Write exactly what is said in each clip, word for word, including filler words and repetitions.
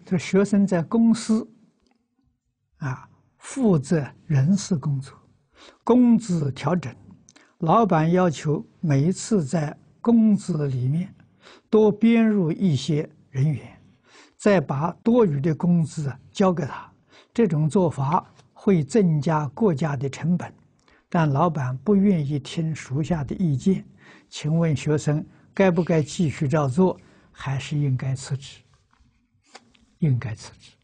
这学生在公司啊负责人事工作，工资调整，老板要求每一次在工资里面多编入一些人员，再把多余的工资交给他。这种做法会增加国家的成本，但老板不愿意听属下的意见。请问学生该不该继续照做，还是应该辞职？应该辞职。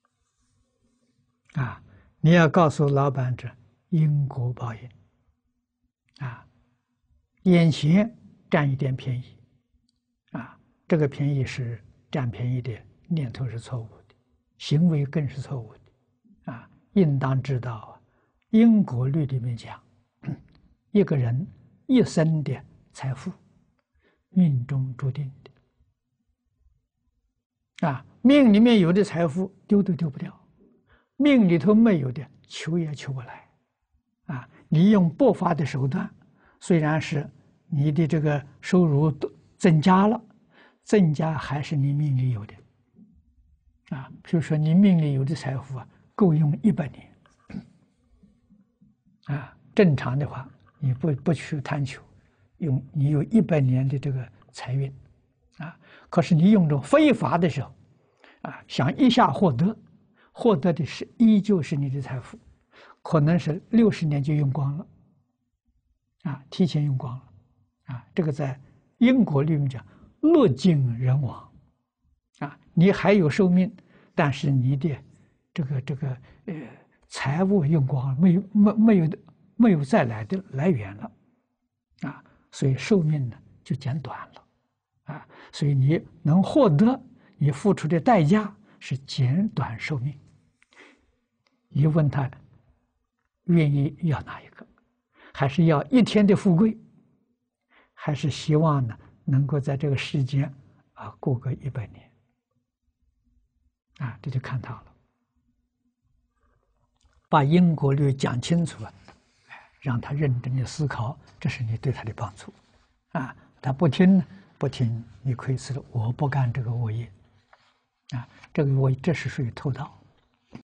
啊，你要告诉老板这因果报应。啊，眼前占一点便宜，啊，这个便宜是占便宜的念头是错误的，行为更是错误的。啊，应当知道啊，因果律里面讲，一个人一生的财富，命中注定的。啊，命里面有的财富丢都丢不掉，命里头没有的求也求不来。啊，你用不法的手段，虽然是你的这个收入增加了，增加还是你命里有的。啊，比如说你命里有的财富啊，够用一百年。啊，正常的话，你不不去贪求，用你有一百年的这个财运。啊，可是你用这种非法的时候，啊，想一下获得，获得的是依旧是你的财富，可能是六十年就用光了。啊，提前用光了。啊，这个在因果律里面讲，物尽人亡。啊，你还有寿命，但是你的这个这个呃财物用光了，没有没没有没有再来的来源了。啊，所以寿命呢就减短了。啊，所以你能获得，你付出的代价是减短寿命。你问他愿意要哪一个？还是要一天的富贵，还是希望呢能够在这个世间啊过个一百年？啊，这就看他了。把因果律讲清楚了，让他认真的思考，这是你对他的帮助。啊，他不听不听，你亏死了。我不干这个恶业。啊，这个我这是属于偷盗。